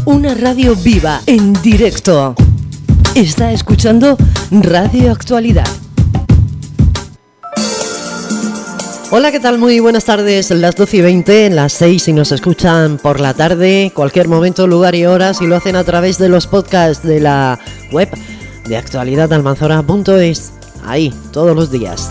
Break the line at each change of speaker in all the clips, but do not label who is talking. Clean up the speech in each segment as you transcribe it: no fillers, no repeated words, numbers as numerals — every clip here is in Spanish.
Una radio viva, en directo. Está escuchando Radio Actualidad. Hola, ¿qué tal? Muy buenas tardes, las 12:20, las 6 si nos escuchan por la tarde, cualquier momento, lugar y hora, si lo hacen a través de los podcasts de la web de actualidadalmanzora.es, ahí, todos los días.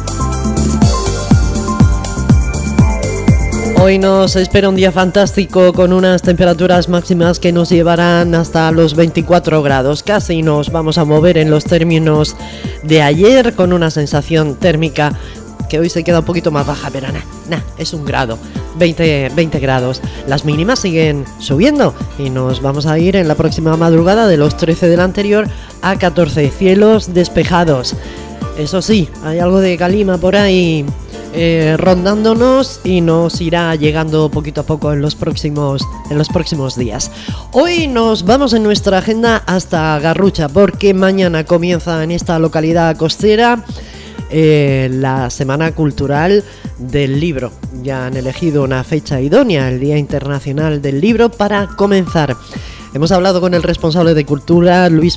Hoy nos espera un día fantástico con unas temperaturas máximas que nos llevarán hasta los 24 grados. Casi nos vamos a mover en los términos de ayer con una sensación térmica que hoy se queda un poquito más baja, pero es un grado, 20 grados. Las mínimas siguen subiendo y nos vamos a ir en la próxima madrugada de los 13 del anterior a 14, cielos despejados. Eso sí, hay algo de calima por ahí rondándonos y nos irá llegando poquito a poco en los próximos días. Hoy nos vamos en nuestra agenda hasta Garrucha, porque mañana comienza en esta localidad costera la Semana Cultural del Libro. Ya han elegido una fecha idónea, el Día Internacional del Libro, para comenzar. Hemos hablado con el responsable de Cultura, Luis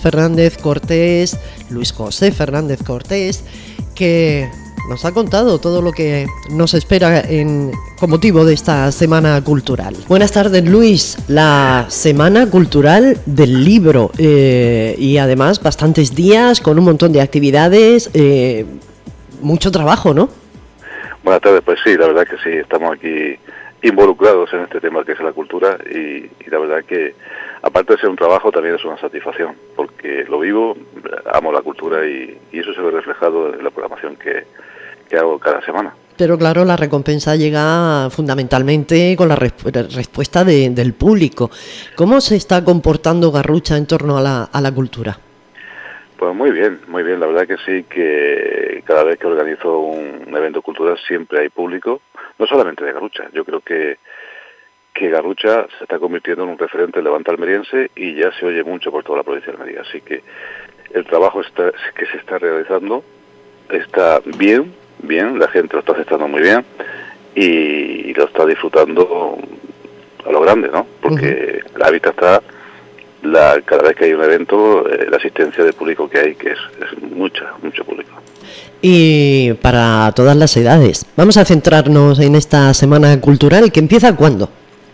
José Fernández Cortés, que nos ha contado todo lo que nos espera con motivo de esta Semana Cultural. Buenas tardes, Luis. La Semana Cultural del Libro y además bastantes días con un montón de actividades, mucho trabajo, ¿no?
Buenas tardes, pues sí, la verdad que sí, estamos aquí involucrados en este tema que es la cultura y la verdad que aparte de ser un trabajo también es una satisfacción, porque lo vivo, amo la cultura y eso se ve reflejado en la programación que hago cada semana.
Pero claro, la recompensa llega fundamentalmente con la respuesta del público. ¿Cómo se está comportando Garrucha en torno a la cultura?
Pues muy bien, la verdad que sí, que cada vez que organizo un evento cultural siempre hay público, no solamente de Garrucha. Yo creo que Garrucha se está convirtiendo en un referente levante almeriense y ya se oye mucho por toda la provincia de Almería, así que el trabajo que se está realizando está bien, la gente lo está aceptando muy bien y lo está disfrutando a lo grande, ¿no? Porque la vista está, cada vez que hay un evento, la asistencia de público que hay, que es mucho público.
Y para todas las edades. Vamos a centrarnos en esta Semana Cultural, que empieza ¿cuándo?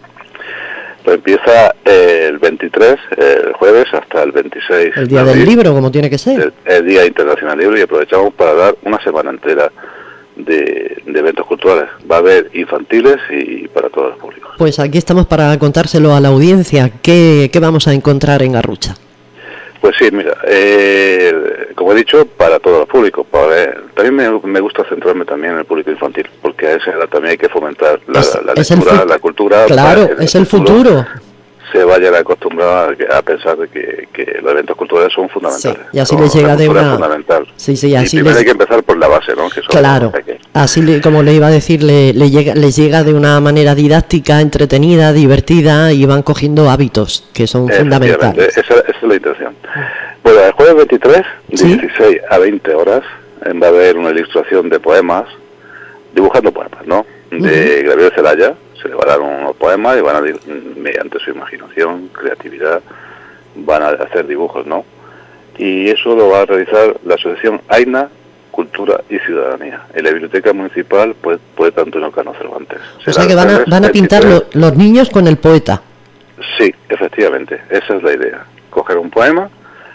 Pues empieza el 23, el jueves, hasta el 26.
El Día del Libro, como tiene que ser.
El Día Internacional del Libro, y aprovechamos para dar una semana entera de eventos culturales. Va a haber infantiles y para todos los públicos. Pues aquí estamos para contárselo a la audiencia. ¿Qué vamos a encontrar en Garrucha? Pues sí, mira, como he dicho, para todos los públicos. También me gusta centrarme también en el público infantil, porque a esa edad también hay que fomentar la lectura, la cultura. Claro, es el futuro. Se vayan acostumbrados a pensar de que los eventos culturales son fundamentales. Sí, y así les llega de una... fundamental. Sí, así primero hay que empezar por la base, ¿no? Que claro, así como le iba a decir, les llega de una manera didáctica, entretenida, divertida, y van cogiendo hábitos que son fundamentales. Esa es la intención. Bueno, el jueves 23, de 16 a 20 horas, va a haber una ilustración de poemas, dibujando poemas, ¿no? De Gabriel Celaya. Se le van a dar unos poemas y van a, mediante su imaginación, creatividad, van a hacer dibujos, ¿no? Y eso lo va a realizar la asociación AINA, Cultura y Ciudadanía, en la Biblioteca Municipal Poeta Antonio Cano Cervantes. O sea que van a pintar los niños con el poeta. Sí, efectivamente, esa es la idea. Coger un poema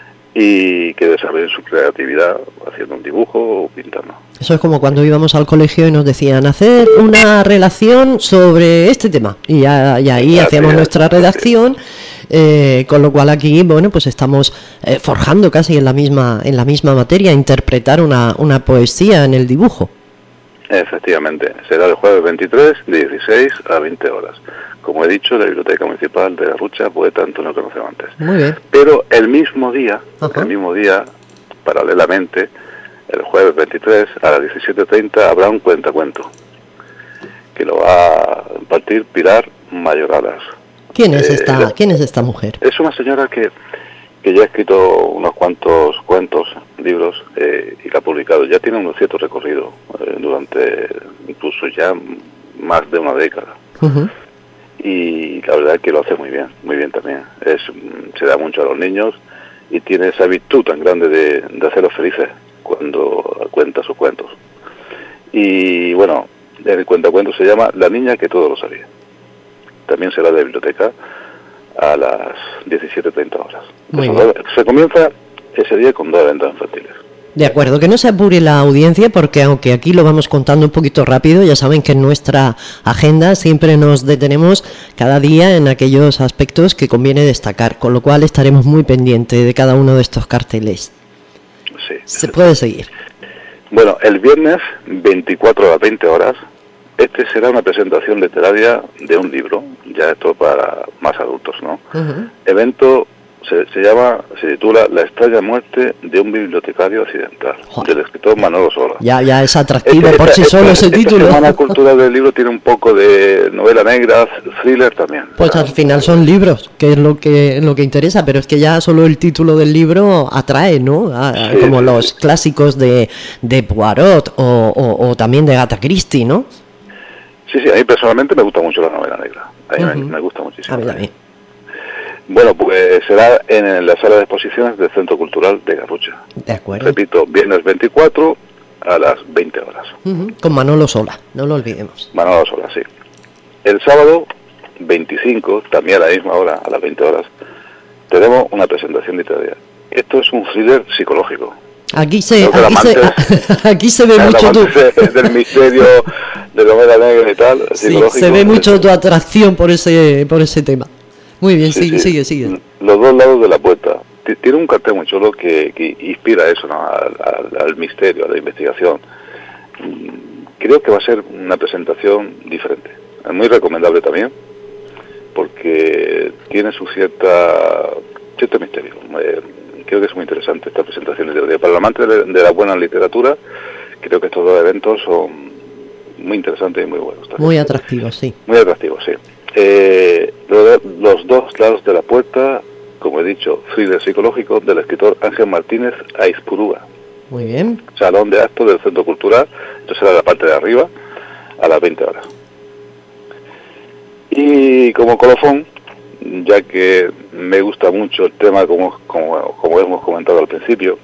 y que desarrollen su creatividad haciendo un dibujo o pintando. Eso es como cuando íbamos al colegio y nos decían hacer una relación sobre este tema y ahí hacíamos nuestra redacción, con lo cual aquí, bueno, pues estamos forjando casi en la misma materia, interpretar una poesía en el dibujo. Efectivamente, será el jueves 23 de 16 a 20 horas. Como he dicho, la Biblioteca Municipal de Garrucha, Poeta Antonio Cano Cervantes. Muy bien. Pero el mismo día, paralelamente, el jueves 23 a las 17:30 habrá un cuentacuento que lo va a impartir Pilar Mayoralas. ¿Quién es esta mujer? Es una señora que ya ha escrito unos cuantos cuentos, libros, y la ha publicado. Ya tiene un cierto recorrido durante incluso ya más de una década. y la verdad es que lo hace muy bien también. Se da mucho a los niños y tiene esa virtud tan grande de hacerlos felices cuando cuenta sus cuentos. Y bueno, el cuentacuentos se llama La niña que todo lo sabía. También será de biblioteca a las 17:30 horas. Se comienza ese día con 2 eventos infantiles.
De acuerdo, que no se apure la audiencia, porque aunque aquí lo vamos contando un poquito rápido, ya saben que en nuestra agenda siempre nos detenemos cada día en aquellos aspectos que conviene destacar, con lo cual estaremos muy pendientes de cada uno de estos carteles.
Sí.
Se puede seguir.
Bueno, el viernes 24 a las 20 horas, será una presentación literaria de un libro, ya esto para más adultos, ¿no? Evento se titula La extraña muerte de un bibliotecario occidental, del escritor Manolo Sola.
Ya es atractivo por sí solo ese título.
La semana cultural del libro tiene un poco de novela negra, thriller también.
Pues al final son libros, que es lo que interesa, pero es que ya solo el título del libro atrae, ¿no? Como los clásicos de Poirot o también de Agatha Christie, ¿no?
Sí, a mí personalmente me gusta mucho la novela negra. A mí me gusta muchísimo.
A mí también.
Bueno, pues será en la sala de exposiciones del Centro Cultural de Garrucha.
De acuerdo.
Repito, viernes 24 a las 20 horas.
Con Manolo Sola, no lo olvidemos.
Manolo Sola, sí. El sábado 25, también a la misma hora, a las 20 horas, tenemos una presentación literaria. Esto es un thriller psicológico. Aquí se
ve mucho
del misterio, de novela negra y tal.
Sí, se ve mucho tu atracción por ese tema. Muy bien, sigue.
Los 2 lados de la puerta. Tiene un cartel muy chulo que inspira eso, ¿no? al misterio, a la investigación. Creo que va a ser una presentación diferente. Es muy recomendable también, porque tiene su cierto misterio. Creo que es muy interesante esta presentación literaria. Para el amante de la buena literatura, creo que estos 2 eventos son muy interesantes y muy buenos también.
Muy atractivos, sí.
Muy atractivos, sí. Los 2 lados de la puerta, como he dicho, thriller psicológico del escritor Ángel Martínez Aizpurúa.
Muy bien.
Salón de actos del Centro Cultural, esto será la parte de arriba, a las 20 horas. Y como colofón, ya que me gusta mucho el tema, como hemos comentado al principio,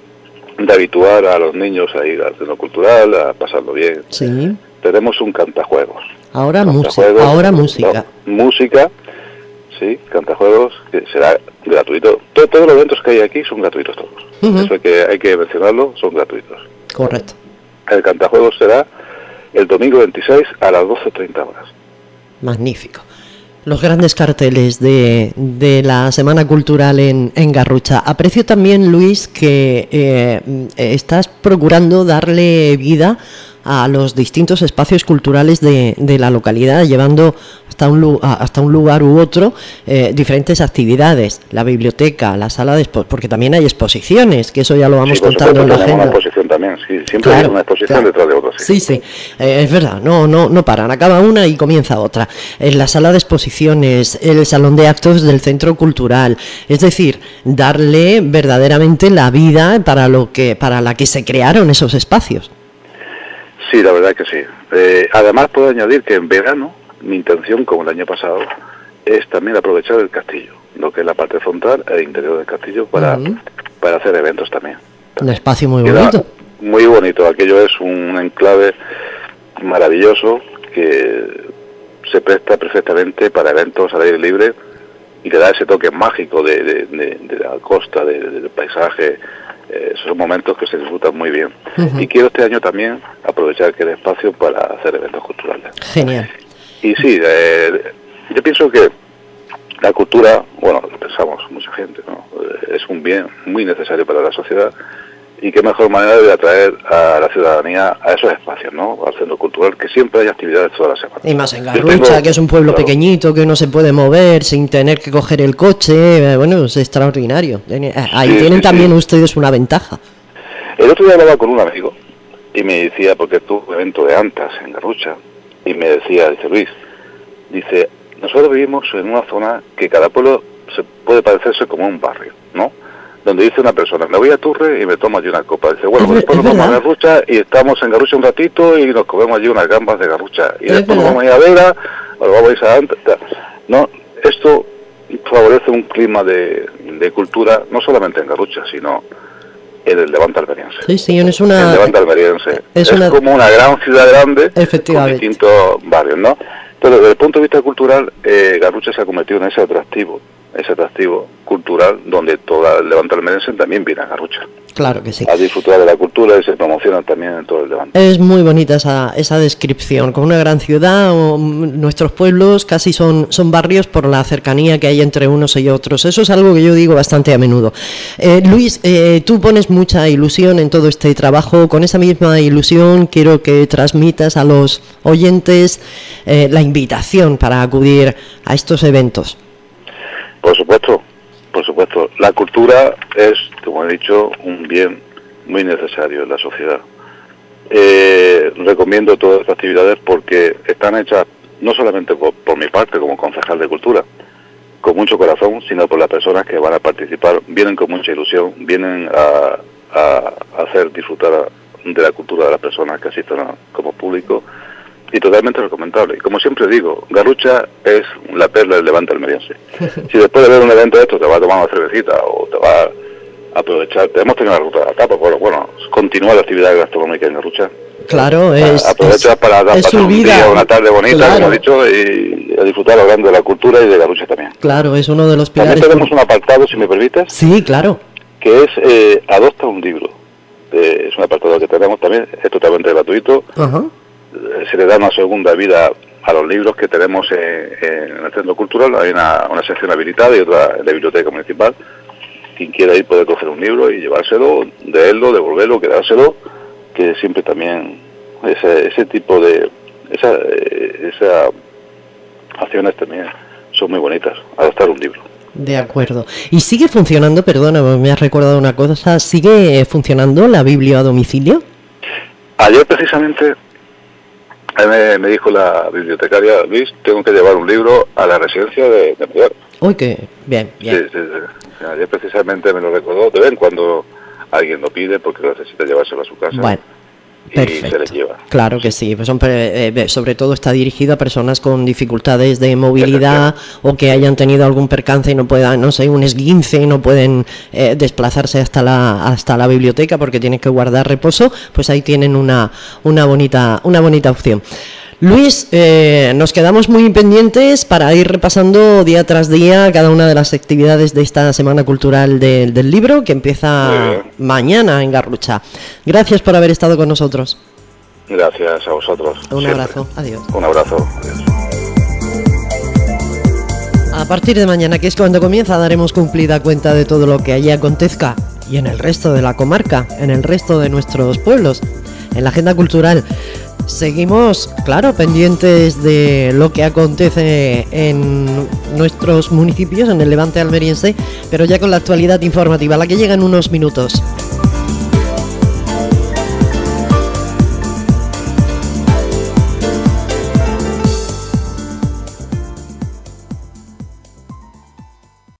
de habituar a los niños a ir al Centro Cultural, a pasarlo bien.
Sí.
Tenemos un cantajuegos.
Ahora música.
Música, sí, cantajuegos, que será gratuito. Todos los eventos que hay aquí son gratuitos todos. Eso hay que mencionarlo, son gratuitos.
Correcto.
El cantajuegos será el domingo 26 a las 12:30 horas.
Magnífico. Los grandes carteles de la Semana Cultural en Garrucha. Aprecio también, Luis, que estás procurando darle vida a los distintos espacios culturales de la localidad, llevando hasta un lugar u otro diferentes actividades, la biblioteca, la sala de porque también hay exposiciones, que eso ya lo vamos contando en la agenda.
Una exposición también, sí, siempre hay una exposición detrás de otra.
Sí, es verdad, no paran, acaba una y comienza otra. En la sala de exposiciones, el salón de actos del Centro Cultural, es decir, darle verdaderamente la vida para la que se crearon esos espacios.
Sí, la verdad que sí. Además puedo añadir que en verano mi intención, como el año pasado, es también aprovechar el castillo, lo que es la parte frontal e interior del castillo para hacer eventos también.
Un espacio muy bonito.
Muy bonito, aquello es un enclave maravilloso que se presta perfectamente para eventos al aire libre y le da ese toque mágico de la costa, del paisaje. Son momentos que se disfrutan muy bien. Y quiero este año también aprovechar aquel espacio para hacer eventos culturales.
Genial.
Y sí, yo pienso que la cultura, bueno, lo pensamos mucha gente, ¿no? Es un bien muy necesario para la sociedad, y qué mejor manera de atraer a la ciudadanía a esos espacios, ¿no? Al centro cultural, que siempre hay actividades toda la semana.
Y más en Garrucha, que es un pueblo pequeñito, que uno se puede mover sin tener que coger el coche, bueno, es extraordinario. Ahí tienen también ustedes una ventaja.
El otro día hablaba con un amigo y me decía, porque tuvo un evento de Antas en Garrucha, y me decía, dice Luis, nosotros vivimos en una zona que cada pueblo se puede parecerse como un barrio, ¿no? Donde dice una persona, me voy a Turre y me tomo allí una copa. Dice, bueno, pues después nos vamos a Garrucha y estamos en Garrucha un ratito y nos comemos allí unas gambas de Garrucha. Y después nos vamos a ir a Vera ahora vamos a ir adelante. No, esto favorece un clima de cultura, no solamente en Garrucha, sino en el Levante almeriense.
Sí,
el Levante almeriense es como una gran ciudad grande con distintos barrios, ¿no? Pero desde el punto de vista cultural, Garrucha se ha convertido en ese atractivo cultural donde toda el Levante almeriense también viene a Garrucha.
Claro que sí.
A disfrutar de la cultura y se promocionan también en todo el Levante.
Es muy bonita esa descripción, con una gran ciudad, nuestros pueblos casi son barrios por la cercanía que hay entre unos y otros. Eso es algo que yo digo bastante a menudo. Luis, tú pones mucha ilusión en todo este trabajo. Con esa misma ilusión quiero que transmitas a los oyentes la invitación para acudir a estos eventos.
Por supuesto. La cultura es, como he dicho, un bien muy necesario en la sociedad. Recomiendo todas estas actividades porque están hechas no solamente por mi parte como concejal de cultura, con mucho corazón, sino por las personas que van a participar. Vienen con mucha ilusión, vienen a hacer disfrutar de la cultura de las personas que asistan como público, y totalmente recomendable. Y como siempre digo, Garrucha es la perla del Levante almeriense. Si después de ver un evento de esto te vas a tomar una cervecita o te vas a aprovechar, hemos tenido la ruta de la tapa, bueno, continúa la actividad gastronómica en Garrucha.
Claro,
aprovechas para pasar un día, una tarde bonita, claro, como he dicho, y a disfrutar hablando de la cultura y de Garrucha también.
Claro, es uno de los pilares.
También tenemos un apartado, si me permites.
Sí, claro.
Que es Adopta un libro. Es un apartado que tenemos también, es totalmente gratuito.
Uh-huh.
Se le da una segunda vida a los libros que tenemos en el Centro Cultural. Hay una sección habilitada y otra en la biblioteca municipal. Quien quiera ir puede coger un libro y llevárselo, leerlo, devolverlo, quedárselo, que siempre también ese tipo de esas acciones también son muy bonitas, adoptar un libro.
De acuerdo. ¿Y sigue funcionando, perdona, me has recordado una cosa, sigue funcionando la Biblia a domicilio?
Ayer precisamente me dijo la bibliotecaria: Luis, tengo que llevar un libro a la residencia de Mayor.
Uy, qué bien.
Sí. Ayer precisamente me lo recordó. De vez en cuando alguien lo pide porque necesita llevárselo a su casa.
Bueno, perfecto.
Y se les lleva.
Claro que sí, pues sobre todo está dirigido a personas con dificultades de movilidad o que hayan tenido algún percance y no puedan, no sé, un esguince y no pueden desplazarse hasta la biblioteca porque tienen que guardar reposo. Pues ahí tienen una bonita opción. Luis, nos quedamos muy pendientes para ir repasando día tras día cada una de las actividades de esta Semana Cultural del Libro, que empieza mañana en Garrucha. Gracias por haber estado con nosotros.
Gracias a vosotros.
Un abrazo, adiós.
Un abrazo, adiós.
A partir de mañana, que es cuando comienza, daremos cumplida cuenta de todo lo que allí acontezca y en el resto de la comarca, en el resto de nuestros pueblos, en la agenda cultural. Seguimos, claro, pendientes de lo que acontece en nuestros municipios, en el Levante almeriense, pero ya con la actualidad informativa, la que llega en unos minutos.